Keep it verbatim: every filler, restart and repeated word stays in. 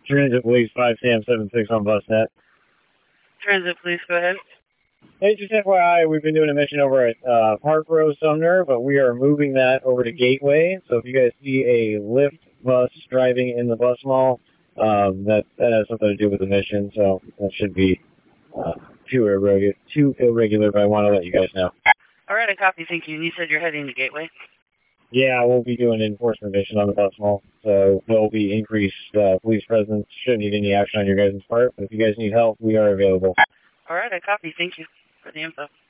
Transit Police five Sam seven six on BusNet. Transit Police, go ahead. Hey, just F Y I, we've been doing a mission over at uh, Park Row Sumner, but we are moving that over to Gateway. So if you guys see a Lyft bus driving in the bus mall, um, that, that has something to do with the mission, so that should be uh, too, irregular, too irregular, but I want to let you guys know. All right, I copy. Thank you. You said you're heading to Gateway? Yeah, we'll be doing an enforcement mission on the bus mall, so there'll be increased uh, police presence. Shouldn't need any action on your guys' part, but if you guys need help, we are available. All right, I copy. Thank you for the info.